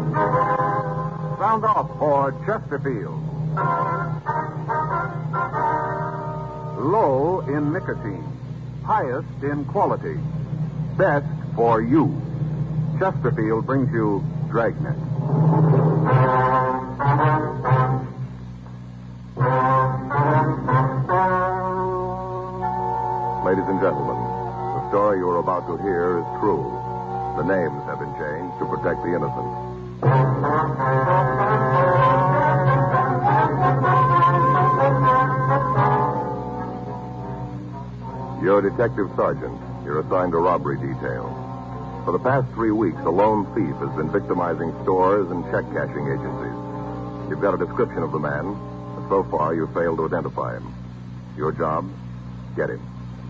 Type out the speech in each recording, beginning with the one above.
Sound off for Chesterfield. Low in nicotine, highest in quality, best for you. Chesterfield brings you Dragnet. Ladies and gentlemen, the story you are about to hear is true. The names have been changed to protect the innocent. You're a detective sergeant. You're assigned to robbery detail. For the past 3 weeks, a lone thief has been victimizing stores and check cashing agencies. You've got a description of the man, but so far you've failed to identify him. Your job? Get him.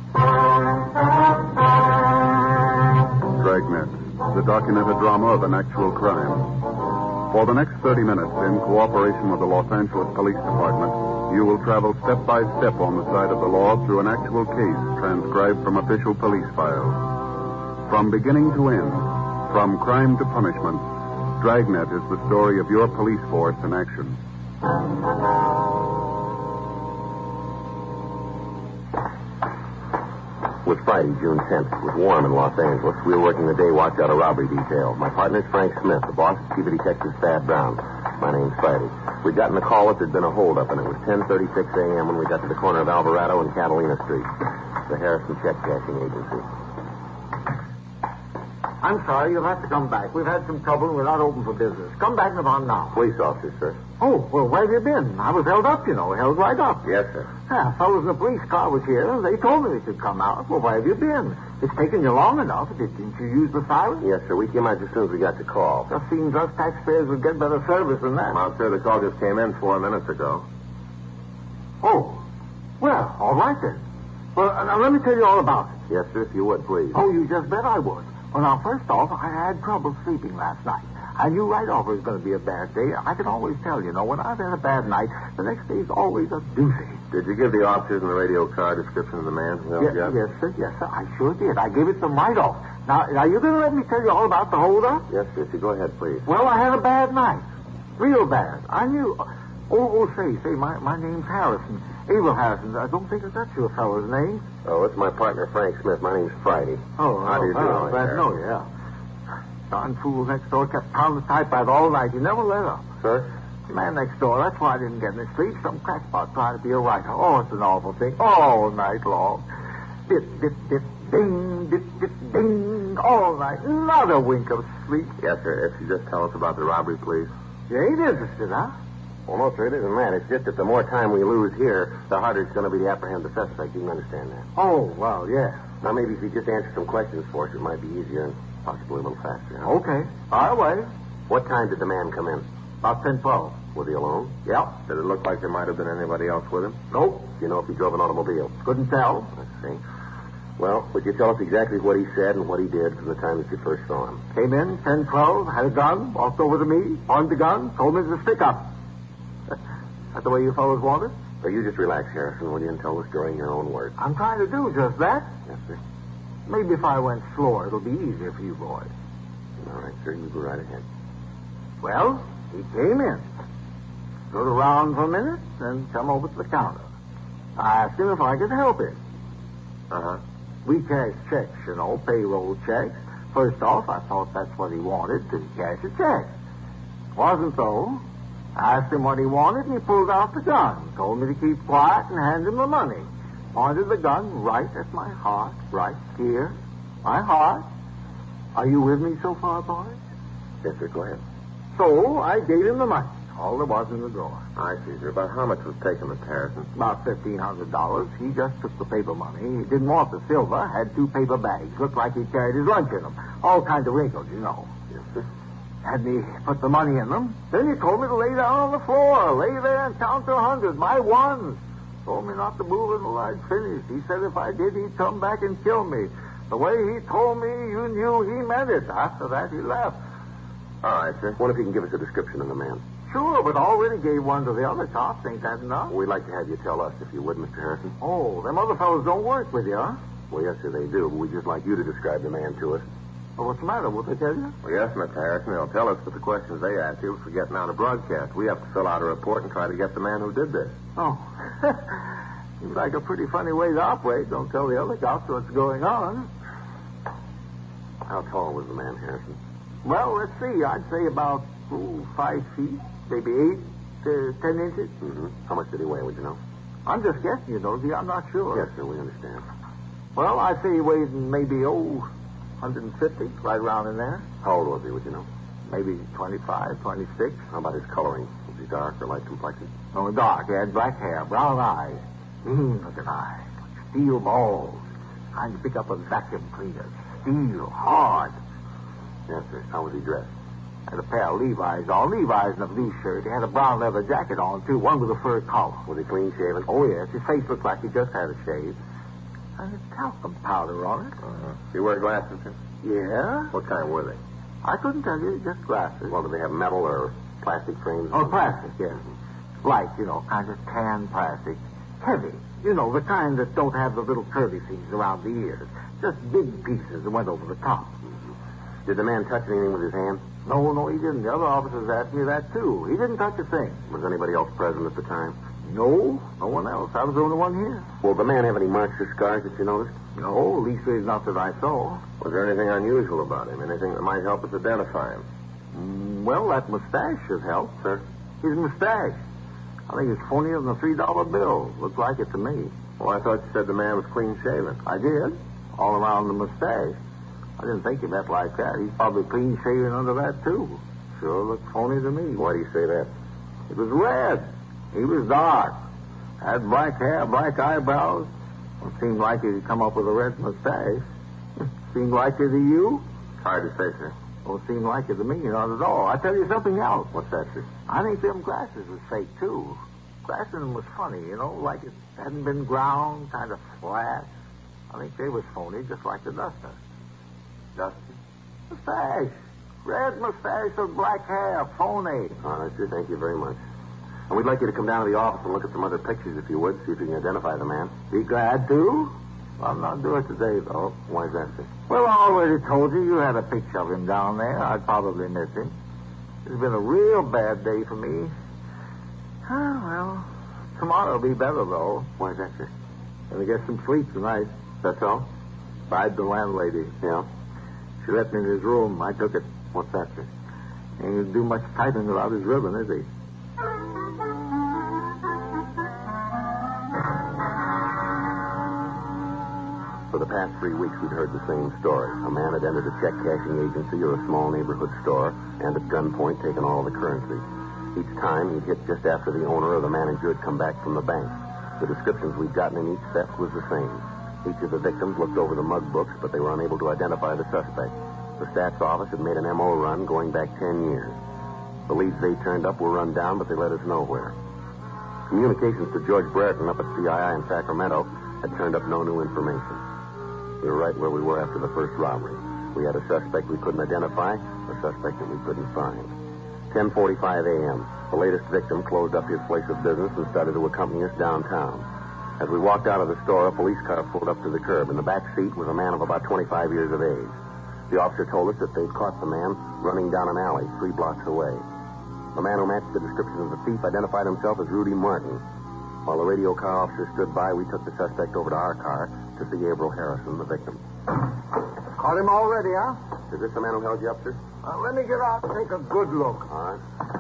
Dragnet, the documented drama of an actual crime. For the next 30 minutes, in cooperation with the Los Angeles Police Department, you will travel step by step on the side of the law through an actual case transcribed from official police files. From beginning to end, from crime to punishment, Dragnet is the story of your police force in action. It was Friday, June 10th. It was warm in Los Angeles. We were working the day watch out of robbery detail. My partner's Frank Smith. The boss is Chief of Detectives Thad Brown. My name's Friday. We'd gotten a call that there'd been a holdup, and it was 10:36 a.m. when we got to the corner of Alvarado and Catalina Street. The Harrison Check Cashing Agency. I'm sorry, you'll have to come back. We've had some trouble and we're not open for business. Come back about now. Police officer, sir. Oh, well, where have you been? I was held up, held right up. Yes, sir. Yeah, fellows in the police car was here. They told me they could come out. Well, where have you been? It's taken you long enough. Didn't you use the siren? Yes, sir. We came out as soon as we got the call. Just seems us taxpayers would get better service than that. Well, sir, the call just came in 4 minutes ago. Oh, well, all right then. Well, now let me tell you all about it. Yes, sir, if you would, please. Oh, you just bet I would. Well, now, first off, I had trouble sleeping last night. I knew right off it was going to be a bad day. I can always tell, when I've had a bad night, the next day's always a doozy. Did you give the officers in the radio car a description of the man? Yes, sir. I sure did. I gave it to them right off. Now, are you going to let me tell you all about the holdup? Yes, sir. Go ahead, please. Well, I had a bad night. Real bad. I knew... Say, my name's Harrison. Abel Harrison. I don't think that's your fellow's name. Oh, it's my partner, Frank Smith. My name's Friday. Oh, how do you do? Glad to know you, yeah. Darn fool next door kept pounding the typewriter all night. He never let up. Sir? The man next door, that's why I didn't get any sleep. Some crackpot trying to be a writer. Oh, it's an awful thing. All night long. Dip, dip, dip, ding, dip, dip, ding. All night. Not a wink of sleep. Yes, sir. If you just tell us about the robbery, please. You ain't interested, huh? Well, no, sir, it isn't that. It's just that the more time we lose here, the harder it's going to be to apprehend the suspect. You can understand that. Oh, well, yeah. Now, maybe if you just answer some questions for us, it might be easier and possibly a little faster. Huh? Okay. Fire away. What time did the man come in? About 10:12. Was he alone? Yeah. Did it look like there might have been anybody else with him? Nope. Do you know if he drove an automobile? Couldn't tell. Let's see. Well, would you tell us exactly what he said and what he did from the time that you first saw him? Came in, 10:12, had a gun, walked over to me, pointed the gun, told me to stick up. That the way you fellows want it? So you just relax, Harrison, will you, and tell the story in your own words. I'm trying to do just that. Yes, sir. Maybe if I went slower, it'll be easier for you boys. All right, sir, you go right ahead. Well, he came in. Stood around for a minute, then come over to the counter. I asked him if I could help him. Uh-huh. We cash checks, payroll checks. First off, I thought that's what he wanted, to cash a check. Wasn't so. I asked him what he wanted, and he pulled out the gun. Told me to keep quiet and hand him the money. Pointed the gun right at my heart, right here. My heart. Are you with me so far, boys? Yes, sir, go ahead. So I gave him the money. All there was in the drawer. I see, sir. About how much was taken, Mr. Harrison? About $1,500. He just took the paper money. He didn't want the silver. Had 2 paper bags. Looked like he carried his lunch in them. All kinds of wrinkles, Yes, sir. Had me put the money in them. Then he told me to lay down on the floor. Lay there and count to 100. My ones. Told me not to move until I'd finished. He said if I did, he'd come back and kill me. The way he told me, you knew he meant it. After that, he left. All right, sir. Wonder if you can give us a description of the man. Sure, but already gave one to the other cops. Ain't that enough? We'd like to have you tell us, if you would, Mr. Harrison. Oh, them other fellows don't work with you, huh? Well, yes, sir, they do. But we'd just like you to describe the man to us. Well, what's the matter? Will they tell you? Well, yes, Mr. Harrison. They'll tell us, but the questions they ask you for getting out a broadcast. We have to fill out a report and try to get the man who did this. Oh. Seems like a pretty funny way to operate. Don't tell the other cops what's going on. How tall was the man, Harrison? Well, let's see. I'd say about 5 feet, maybe 8 to 10 inches. Mm-hmm. How much did he weigh, would you know? I'm just guessing, you know. I'm not sure. Yes, sir, we understand. Well, I'd say he weighed maybe, 150, right around in there. How old was he, would you know? Maybe 25, 26. How about his coloring? Was he dark or light complected? No, dark. He had black hair, brown eyes. Looking eyes. Steel balls. Kind to pick up a vacuum cleaner. Steel, hard. Yes, sir. How was he dressed? Had a pair of Levi's on. Levi's and a blue shirt. He had a brown leather jacket on, too. One with a fur collar. Was he clean shaven? Oh, yes. His face looked like he just had a shave. And a talcum powder on it. Did he wear glasses, sir? Yeah? What kind were they? I couldn't tell you. Just glasses. Well, did they have metal or plastic frames? Oh, plastic, yes. Light, kind of tan plastic. Heavy. The kind that don't have the little curly things around the ears. Just big pieces that went over the top. Mm-hmm. Did the man touch anything with his hand? No, he didn't. The other officers asked me that, too. He didn't touch a thing. Was anybody else present at the time? No one else. I was the only one here. Well, the man have any marks or scars that you noticed? No, at least there's not that I saw. Was there anything unusual about him? Anything that might help us identify him? Well, that mustache should help. Sir? His mustache. I think it's phonier than a $3 bill. Looks like it to me. Well, I thought you said the man was clean shaven. I did. All around the mustache. I didn't think he meant like that. He's probably clean shaven under that, too. Sure looked phony to me. Why do you say that? It was red. He was dark. Had black hair, black eyebrows. It seemed like he'd come up with a red mustache. Seemed like it to you? Hard to say, sir. Don't seem like it to me, not at all. I'll tell you something else. What's that, sir? I think them glasses was fake, too. Glassing them was funny, like it hadn't been ground, kind of flat. I think they was phony, just like the duster. Duster? Mustache. Red mustache with black hair. Phony. All right, sir. Thank you very much. And we'd like you to come down to the office and look at some other pictures, if you would, see if you can identify the man. Be glad to. Well, I'm not doing it today, though. Why is that, sir? Well, I already told you had a picture of him down there. I'd probably miss him. It's been a real bad day for me. Well, tomorrow will be better, though. Why is that, sir? Gonna get some sleep tonight. That's all? Bide the landlady. Yeah? She let me in his room. I took it. What's that, sir? Ain't gonna do much tightening about his ribbon, is he? For the past 3 weeks, we'd heard the same story. A man had entered a check cashing agency or a small neighborhood store and at gunpoint taken all the currency. Each time, he'd hit just after the owner or the manager had come back from the bank. The descriptions we'd gotten in each theft was the same. Each of the victims looked over the mug books, but they were unable to identify the suspect. The stats office had made an M.O. run going back 10 years. The leads they turned up were run down, but they led us nowhere. Communications to George Brereton up at CII in Sacramento had turned up no new information. We were right where we were after the first robbery. We had a suspect we couldn't identify, a suspect that we couldn't find. 10:45 a.m., the latest victim closed up his place of business and started to accompany us downtown. As we walked out of the store, a police car pulled up to the curb. In the back seat was a man of about 25 years of age. The officer told us that they'd caught the man running down an alley 3 blocks away. The man who matched the description of the thief identified himself as Rudy Martin. While the radio car officer stood by, we took the suspect over to our car to see Gabriel Harrison, the victim. Caught him already, huh? Is this the man who held you up, sir? Let me get out and take a good look. All right.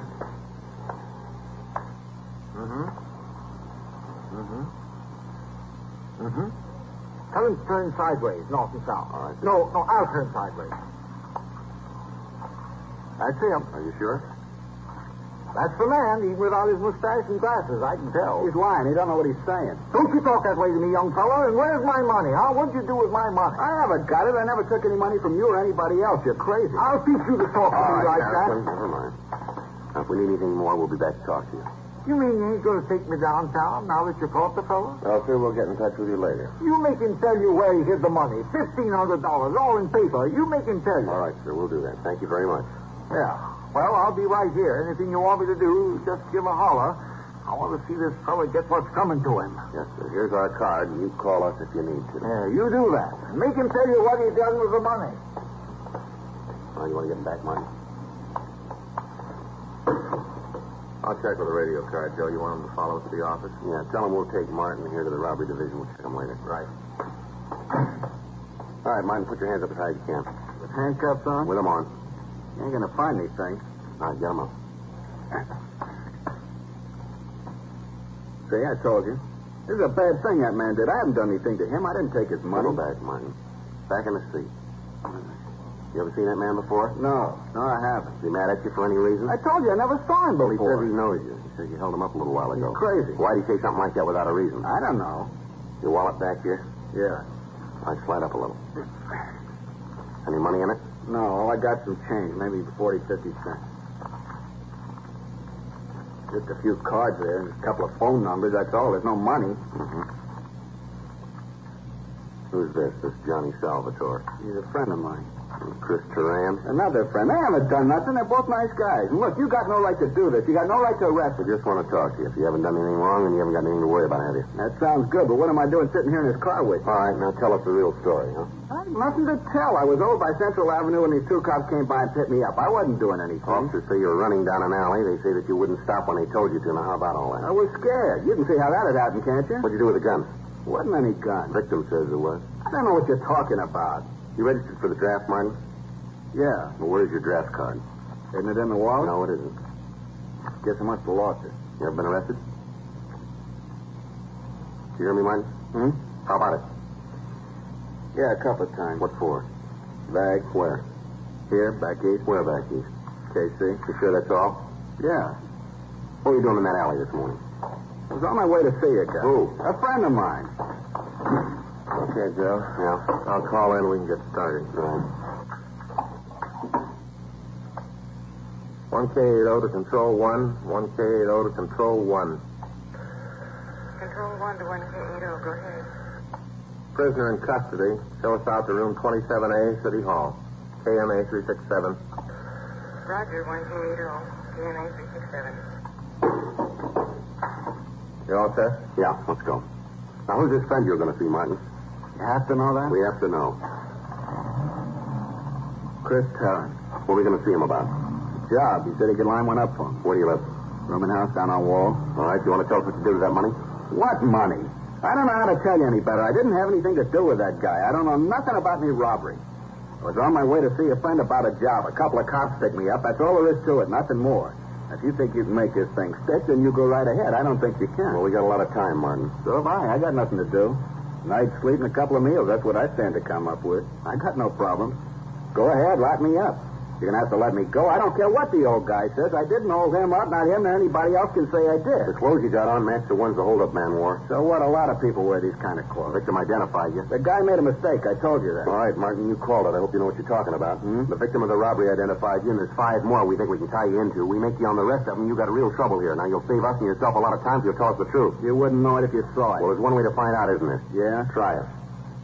Tell him to turn sideways, north and south. All right. No, I'll turn sideways. That's him. Are you sure? That's the man, even without his mustache and glasses, I can tell. He's lying. He don't know what he's saying. Don't you talk that way to me, young fellow. And where's my money, huh? What'd you do with my money? I haven't got it. I never took any money from you or anybody else. You're crazy. I'll teach you to talk to me like Harrison, that. never mind. Now, if we need anything more, we'll be back to talk to you. You mean you ain't going to take me downtown now that you caught the fellow? Well, sir, we'll get in touch with you later. You make him tell you where he hid the money. $1,500, all in paper. You make him tell you. All right, sir, we'll do that. Thank you very much. Yeah. Well, I'll be right here. Anything you want me to do, just give a holler. I want to see this fellow get what's coming to him. Yes, sir. Here's our card, and you call us if you need to. Yeah, you do that. Make him tell you what he done with the money. Oh, you want to get him back, Martin? I'll check with the radio car, Joe. You want him to follow us to the office? Yeah, tell him we'll take Martin here to the robbery division. We'll check him later. Right. All right, Martin, put your hands up as high as you can. With handcuffs on? With them on. You ain't gonna find anything. All right, get them up. See, I told you. This is a bad thing that man did. I haven't done anything to him. I didn't take his money. Go back, Martin. Back in the seat. You ever seen that man before? No, I haven't. Is he mad at you for any reason? I told you I never saw him Well, he before. says he knows you. He says you held him up a little while ago. He's crazy. Why'd he say something like that without a reason? I don't know. Your wallet back here? Yeah. All right, slide up a little. Any money in it? No, all I got some change, maybe 40, 50 cents. Just a few cards there and a couple of phone numbers, that's all. There's no money. Mm-hmm. Who's this? This Johnny Salvatore. He's a friend of mine. Chris Turan? Another friend. They haven't done nothing. They're both nice guys. And look, you got no right to do this. You got no right to arrest I him. just want to talk to you. If you haven't done anything wrong, then you haven't got anything to worry about, have you? That sounds good, but what am I doing sitting here in this car with you? All right, now tell us the real story, huh? I had nothing to tell. I was over by Central Avenue and these two cops came by and picked me up. I wasn't doing anything. Officers say you were running down an alley. They say that you wouldn't stop when they told you to. Now, how about all that? I was scared. You can see how that had happened, can't you? What'd you do with the gun? Wasn't any gun. Victim says there was. I don't know what you're talking about. You registered for the draft, Martin? Yeah. Well, where's your draft card? Isn't it in the wallet? No, it isn't. Guess I must have lost it. You ever been arrested? Did you hear me, Martin? How about it? Yeah, a couple of times. What for? Bag. Where? Here, back east. Where back east? KC. You sure that's all? Yeah. What were you doing in that alley this morning? I was on my way to see a guy. Who? A friend of mine. Okay, Joe. Yeah. I'll call in and we can get started. Right. 1K80 to Control 1. 1K80 to Control 1. Control 1 to 1K80. Go ahead. Prisoner in custody. Show us out to room 27A, City Hall. KMA 367. Roger, 1K80. KMA 367. You all set? Yeah, let's go. Now, who's this friend you're going to see, Martin? You have to know that? We have to know. Chris Tarrant. What are we going to see him about? Job. He said he could line one up for him. Where do you live? Rooming house down on Wall. All right, you want to tell us what you did with that money? What money? I don't know how to tell you any better. I didn't have anything to do with that guy. I don't know nothing about any robbery. I was on my way to see a friend about a job. A couple of cops picked me up. That's all there is to it, nothing more. If you think you can make this thing stick, then you go right ahead. I don't think you can. Well, we got a lot of time, Martin. So have I. I got nothing to do. Night's sleep and a couple of meals. That's what I stand to come up with. I got no problems. Go ahead, lock me up. You're going to have to let me go. I don't care what the old guy says. I didn't hold him up. Not him nor anybody else can say I The did. clothes you got on match the ones the hold-up man wore. So what? A lot of people wear these kind of clothes. The victim identified you. The guy made a mistake. I told you that. All right, Martin, you called it. I hope you know what you're talking about. The victim of the robbery identified you, and there's 5 more we think we can tie you into. We make you on the rest of them, you got a real trouble here. Now, you'll save us and yourself a lot of time if you'll tell us the truth. You wouldn't know it if you saw it. Well, there's one way to find out, isn't there? Yeah? Try it.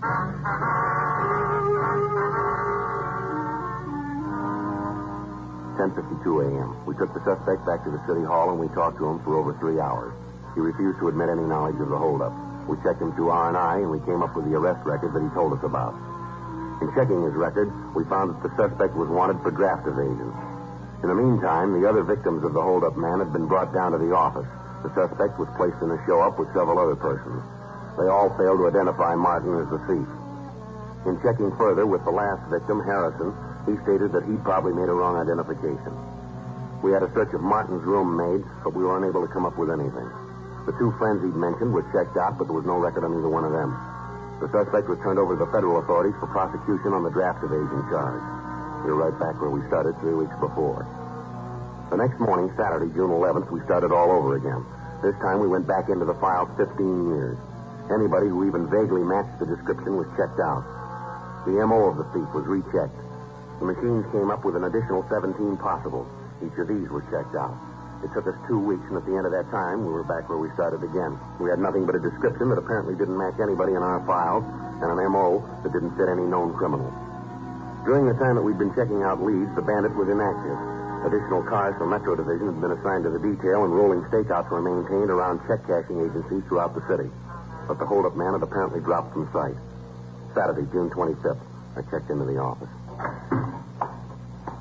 10:52 a.m. We took the suspect back to the city hall and we talked to him for over 3 hours. He refused to admit any knowledge of the holdup. We checked him through R&I and we came up with the arrest record that he told us about. In checking his record, we found that the suspect was wanted for draft evasion. In the meantime, the other victims of the holdup man had been brought down to the office. The suspect was placed in a show-up with several other persons. They all failed to identify Martin as the thief. In checking further with the last victim, Harrison, he stated that he'd probably made a wrong identification. We had a search of Martin's room made, but we were unable to come up with anything. The 2 friends he'd mentioned were checked out, but there was no record on either one of them. The suspect was turned over to the federal authorities for prosecution on the draft evasion charge. We were right back where we started 3 weeks before. The next morning, Saturday, June 11th, we started all over again. This time we went back into the files 15 years. Anybody who even vaguely matched the description was checked out. The M.O. of the thief was rechecked. The machines came up with an additional 17 possibles. Each of these was checked out. It took us 2 weeks, and at the end of that time, we were back where we started again. We had nothing but a description that apparently didn't match anybody in our files, and an M.O. that didn't fit any known criminals. During the time that we'd been checking out leads, the bandit was inactive. Additional cars from Metro Division had been assigned to the detail, and rolling stakeouts were maintained around check-cashing agencies throughout the city. But the hold-up man had apparently dropped from sight. Saturday, June 25th, I checked into the office.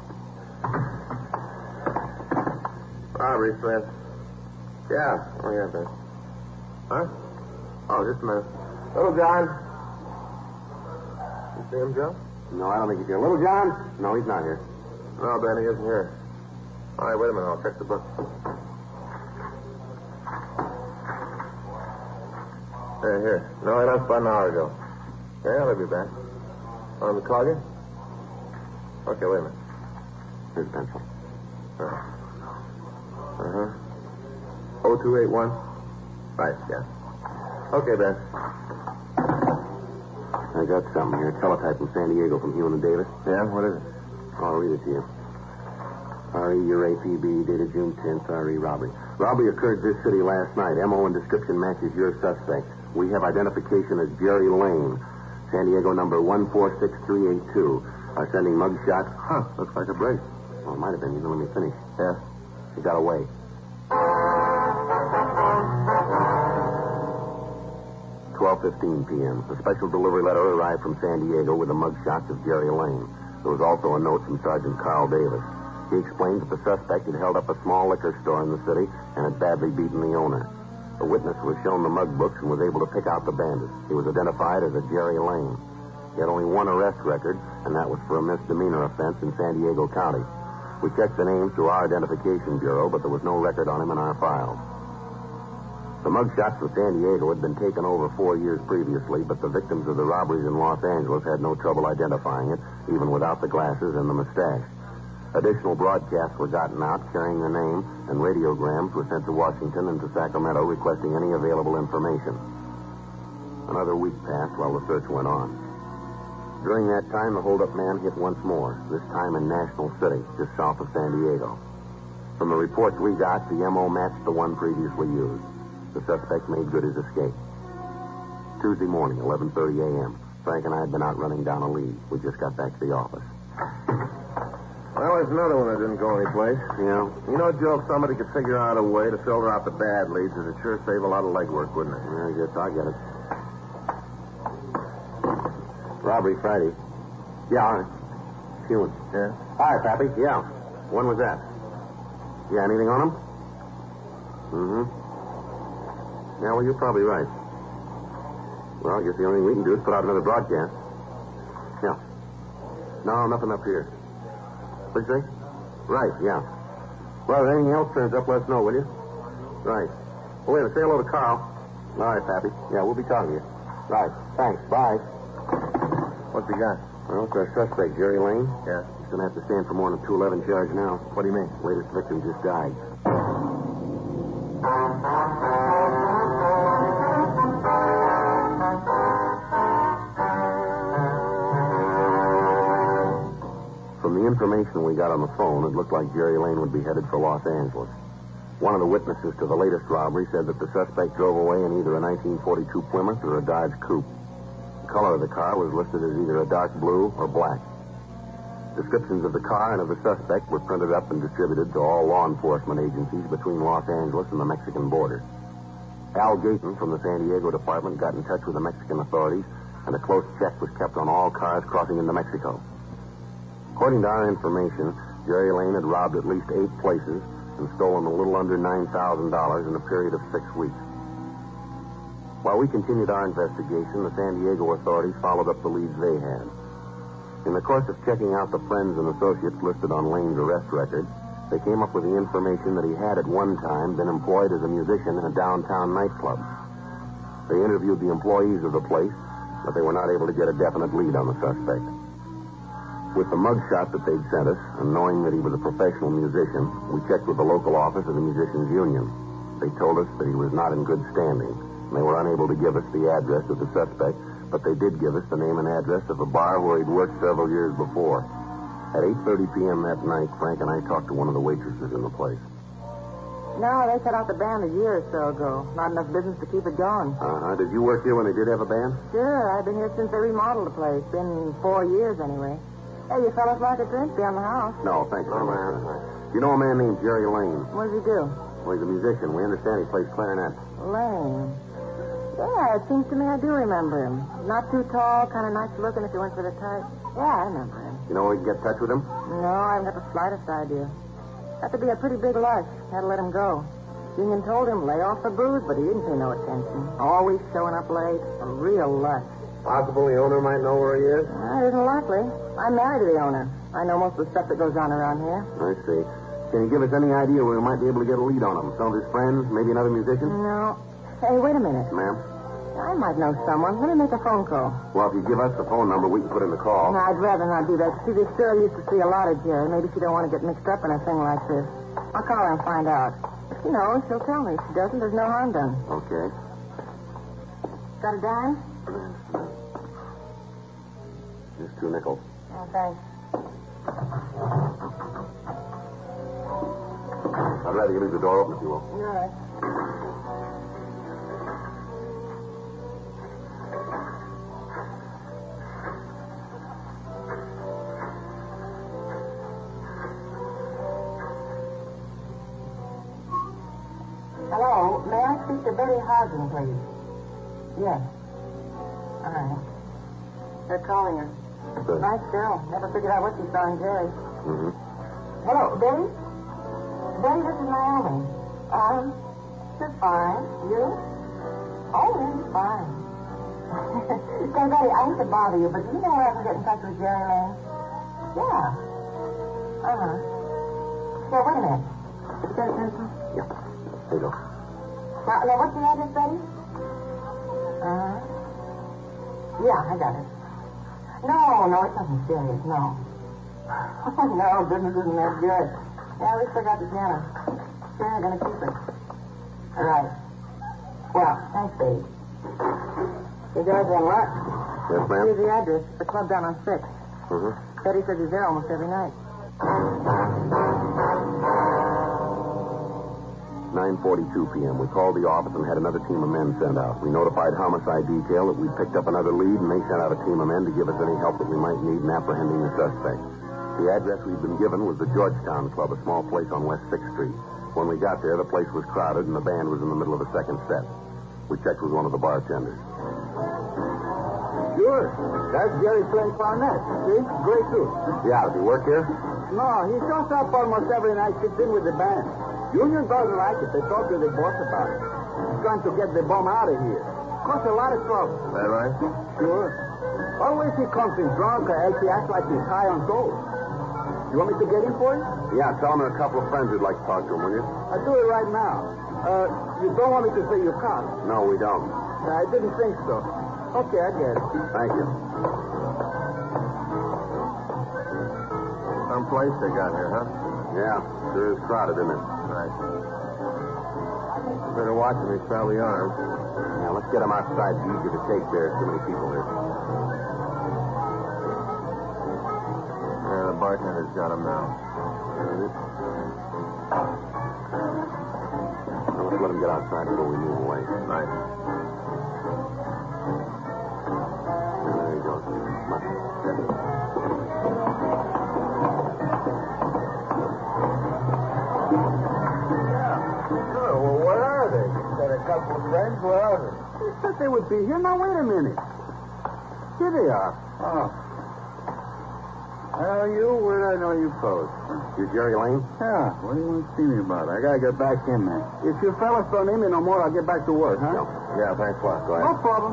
Robbery, Smith. Yeah. Oh, yeah, Ben. Huh? Oh, just a minute. Little John. You see him, Joe? No, I don't think he's here. Little John? No, he's not here. No, Ben, he isn't here. All right, wait a minute. I'll check the book. Here. No, he left about an hour ago. Yeah, they'll be back. Want him to call you? Okay, wait a minute. Here's a pencil. Uh-huh. 0281? Right, yeah. Okay, Ben. I got something here. Teletype from San Diego from Hewen and Davis. Yeah, what is it? I'll read it to you. R.E. your APB, dated June 10th, R.E. robbery. Robbery occurred this city last night. M.O. and description matches your suspect. We have identification as Jerry Lane. San Diego number 146382. Are sending mugshots. Huh, looks like a break. Well, it might have been. You didn't let me finish. Yeah. He got away. 12:15 p.m. A special delivery letter arrived from San Diego with the mugshots of Jerry Lane. There was also a note from Sergeant Carl Davis. He explained that the suspect had held up a small liquor store in the city and had badly beaten the owner. The witness was shown the mug books and was able to pick out the bandit. He was identified as a Jerry Lane. He had only one arrest record, and that was for a misdemeanor offense in San Diego County. We checked the names through our identification bureau, but there was no record on him in our files. The mugshots from San Diego had been taken over 4 years previously, but the victims of the robberies in Los Angeles had no trouble identifying it, even without the glasses and the mustache. Additional broadcasts were gotten out carrying the name, and radiograms were sent to Washington and to Sacramento requesting any available information. Another week passed while the search went on. During that time, the hold-up man hit once more, this time in National City, just south of San Diego. From the reports we got, the M.O. matched the one previously used. The suspect made good his escape. Tuesday morning, 11:30 a.m. Frank and I had been out running down a lead. We just got back to the office. Well, there's another one that didn't go anyplace. Yeah? You know, Joe, if somebody could figure out a way to filter out the bad leads, it'd sure save a lot of legwork, wouldn't it? I guess I get it. Robbery Friday. Yeah, all right. Hewen. Yeah? Hi, Pappy. Yeah. When was that? Yeah, anything on him? Mm-hmm. Yeah, well, you're probably right. Well, I guess the only thing we can do is put out another broadcast. Yeah. No, nothing up here. What'd you say? Right, yeah. Well, if anything else turns up, let us know, will you? Right. Well, wait a minute. Say hello to Carl. All right, Pappy. Yeah, we'll be talking to you. Right. Thanks. Bye. What's he got? Well, it's our suspect, Jerry Lane. Yeah. He's going to have to stand for more than a 211 charge now. What do you mean? Latest victim just died. From the information we got on the phone, it looked like Jerry Lane would be headed for Los Angeles. One of the witnesses to the latest robbery said that the suspect drove away in either a 1942 Plymouth or a Dodge Coupe. The color of the car was listed as either a dark blue or black. Descriptions of the car and of the suspect were printed up and distributed to all law enforcement agencies between Los Angeles and the Mexican border. Al Gayton from the San Diego department got in touch with the Mexican authorities, and a close check was kept on all cars crossing into Mexico. According to our information, Jerry Lane had robbed at least 8 places and stolen a little under $9,000 in a period of 6 weeks. While we continued our investigation, the San Diego authorities followed up the leads they had. In the course of checking out the friends and associates listed on Lane's arrest record, they came up with the information that he had at one time been employed as a musician in a downtown nightclub. They interviewed the employees of the place, but they were not able to get a definite lead on the suspect. With the mugshot that they'd sent us, and knowing that he was a professional musician, we checked with the local office of the Musicians Union. They told us that he was not in good standing. They were unable to give us the address of the suspect, but they did give us the name and address of a bar where he'd worked several years before. At 8:30 p.m. that night, Frank and I talked to one of the waitresses in the place. No, they cut out the band a year or so ago. Not enough business to keep it going. Did you work here when they did have a band? Sure, I've been here since they remodeled the place. Been 4 years anyway. Hey, you fellas like a drink? Be on the house. No, thanks very much. You know a man named Jerry Lane? What does he do? Well, he's a musician. We understand he plays clarinet. Lane. Yeah, it seems to me I do remember him. Not too tall, kind of nice looking if you went for the type. Yeah, I remember him. You know where we can get in touch with him? No, I haven't got the slightest idea. Got to be a pretty big lush. Had to let him go. Union told him lay off the booze, but he didn't pay no attention. Always showing up late. A real lush. Possible the owner might know where he is? Isn't likely. I'm married to the owner. I know most of the stuff that goes on around here. I see. Can you give us any idea where we might be able to get a lead on him? Some of his friends, maybe another musician? No. Hey, wait a minute. Ma'am? I might know someone. Let me make a phone call. Well, if you give us the phone number, we can put in the call. No, I'd rather not do that. See, this girl used to see a lot of Jerry. Maybe she don't want to get mixed up in a thing like this. I'll call her and find out. If she knows, she'll tell me. If she doesn't, there's no harm done. Okay. Got a dime? Just 2 nickels. Oh, thanks. I'd rather you leave the door open if you will. All right. Hello, may I speak to Betty Housen, please? Yes. All right. They're calling her. Good. Nice girl. Never figured out what she saw in Jerry. Mm-hmm. Hello, Betty? Betty, this is Naomi. Just fine. You? Oh, yeah, fine. Say, Betty, I hate to bother you, but do you know where I can get in touch with Jerry Lane? Yeah. Uh-huh. Yeah, wait a minute. Did you get a pencil? Yeah. There you go. Now, what's the address, Betty? Uh-huh. Yeah, I got it. No, it doesn't serious, no. No, business isn't that good. Yeah, we forgot the piano. Sure, I'm going to keep it. All right. Well, thanks, Dave. You guys in luck? Yes, ma'am? Here's the address. The club down on 6th. Mm-hmm. Betty says he's there almost every night. 9:42 p.m. We called the office and had another team of men sent out. We notified homicide detail that we picked up another lead, and they sent out a team of men to give us any help that we might need in apprehending the suspect. The address we'd been given was the Georgetown Club, a small place on West 6th Street. When we got there, the place was crowded, and the band was in the middle of a second set. We checked with one of the bartenders. Sure. That's Jerry playing clarinet. See? Great suit. Yeah, does he work here? No, he shows up almost every night, sits in with the band. Union doesn't like it. They talk to the boss about it. He's trying to get the bum out of here. Costs a lot of trouble. Is that right? Sure. Always he comes in drunk, or else he acts like he's high on gold. You want me to get in for you? Yeah, tell him there are a couple of friends who'd like to talk to him, will you? I'll do it right now. You don't want me to say your cop? No, we don't. I didn't think so. Okay, I get it. Thank you. Some place they got here, huh? Yeah, sure is crowded, isn't it? Right. Better watch him. He's probably armed. Yeah, let's get him outside. It's easier to take there. Too many people here. Yeah, the bartender's got him now. Now, let's let him get outside before we move away. Right. There he goes. Come on. Sure, well, where are they? You said a couple of friends. Where are they? They said they would be here. Now, wait a minute. Here they are. Oh. I know you. Where did I know you folks? You Jerry Lane? Yeah, what do you want to see me about? I gotta get back in there. If you fellas don't need me no more, I'll get back to work, huh? No. Yeah, thanks a lot. Go No ahead. problem.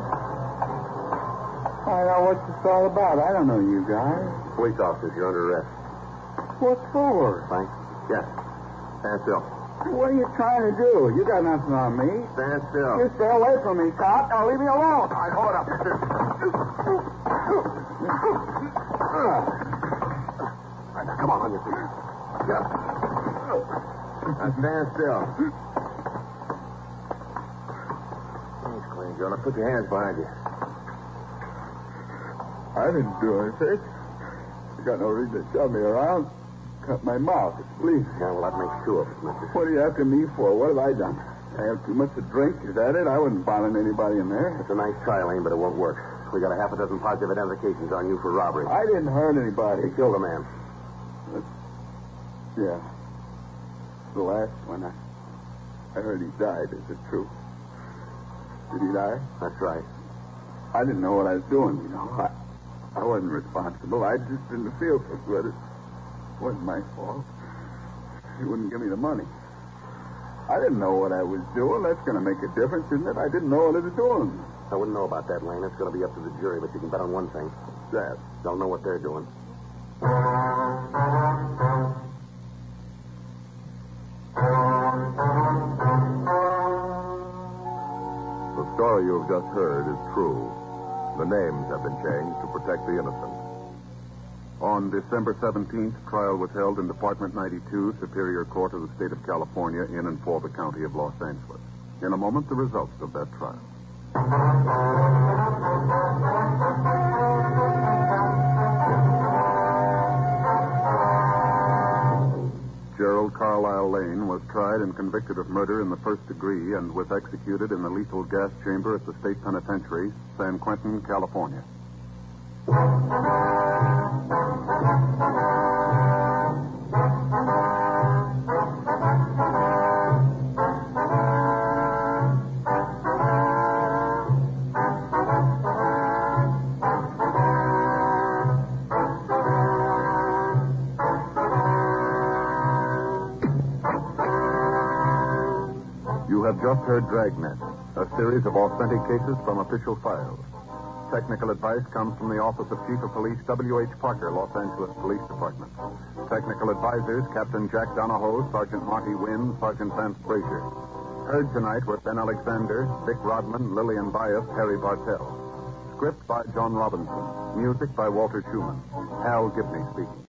I know what it's all about. I don't know you guys. Police officers, you're under arrest. What for? Thanks. Yes. Stand still. What are you trying to do? You got nothing on me. Stand still. You stay away from me, cop. Now leave me alone. All right, hold it up. All right, now, come on your feet. Get up. Now, stand still. Thanks, clean, Joe. Now, put your hands behind you. I didn't do anything. You got no reason to shove me around. Cut my mouth. It's bleeding. Yeah, well, that makes two of us, mister. What are you after me for? What have I done? I have too much to drink. Is that it? I wouldn't bother anybody in there. It's a nice try, Lane, but it won't work. We got a half a dozen positive identifications on you for robbery. I didn't hurt anybody. You killed a man. Yeah. The last one, I heard he died. Is it true? Did he die? That's right. I didn't know what I was doing, you know. I wasn't responsible. I just didn't feel so good. It wasn't my fault. He wouldn't give me the money. I didn't know what I was doing. That's going to make a difference, isn't it? I didn't know what I was doing. I wouldn't know about that, Lane. It's going to be up to the jury, but you can bet on one thing. What's that? They'll know what they're doing. The story you have just heard is true. The names have been changed to protect the innocent. On December 17th, trial was held in Department 92, Superior Court of the State of California, in and for the County of Los Angeles. In a moment, the results of that trial. Gerald Carlisle Lane was tried and convicted of murder in the first degree and was executed in the lethal gas chamber at the state penitentiary, San Quentin, California. You have just heard Dragnet, a series of authentic cases from official files. Technical advice comes from the Office of Chief of Police W.H. Parker, Los Angeles Police Department. Technical advisors, Captain Jack Donahoe, Sergeant Marty Wynn, Sergeant Vance Frazier. Heard tonight were Ben Alexander, Dick Rodman, Lillian Bias, Harry Bartell. Script by John Robinson. Music by Walter Schumann. Hal Gibney speaking.